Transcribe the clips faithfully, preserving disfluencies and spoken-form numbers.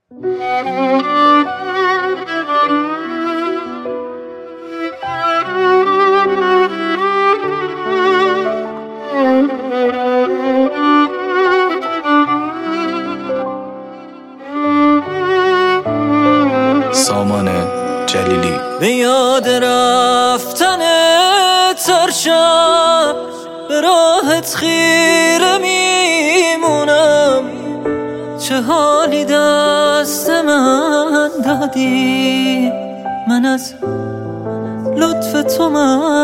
سامان جلیلی. به یاد رفتن هر شب به راهت خیره میمونم، چه حالی دست من دادی، من از لطف تو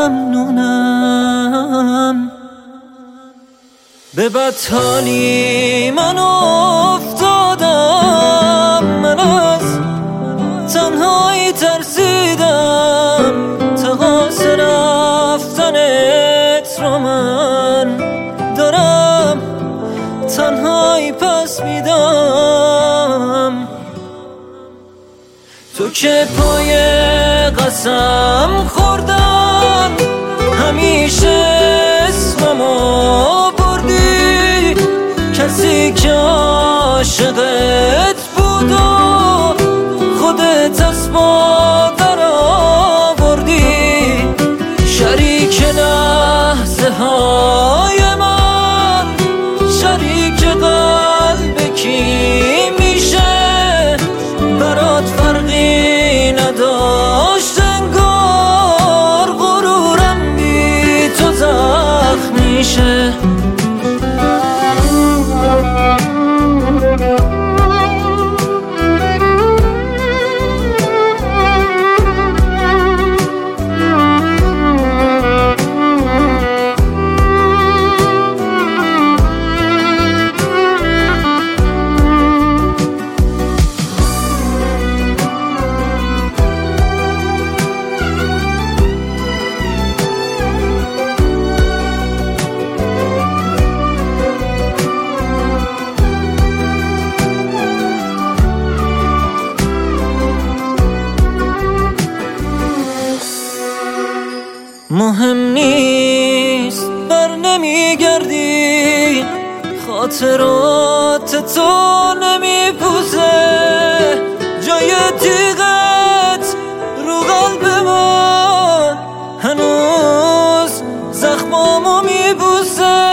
ممنونم. به بدحالی من افتادم، من از تنهایی ترسیدم، تقاص رفتنت رو من دارم تنهایی پس میدم. تو که پای قسم خوردن همیشه اسممو بردی، کسی که عاشقت بود و خودت از مادر آوردی، شریک لحظه های من، شریک قلب کی میشه، برات فرقی نداشت انگار، غرورم بی تو زخم میشه. مهم نیست بر نمیگردی، خاطرات تو نمیپوزه، جای تیغت رو قلب من هنوز زخمامو میبوسه.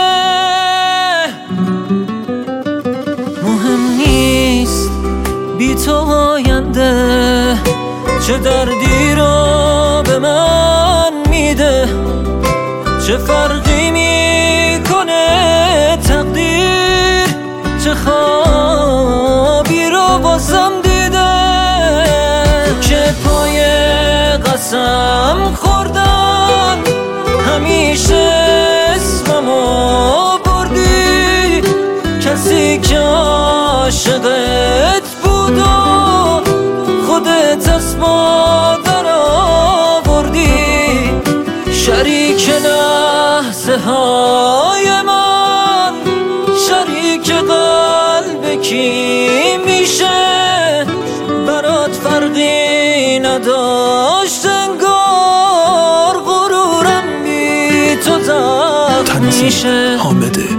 مهم نیست بی تو آینده چه دردی رو به من میده، چه فرقی میکنه تقدیر، چه خوابی رو بازم دیده. تو که پای قسم خوردن همیشه اسممو بردی، کسی که عاشقت بود و خودت از مادر آوردی، شریک لحظه های من، شریک قلب کی میشه، برات فرقی نداشت انگار، غرورم بی تو زخم میشه. حامد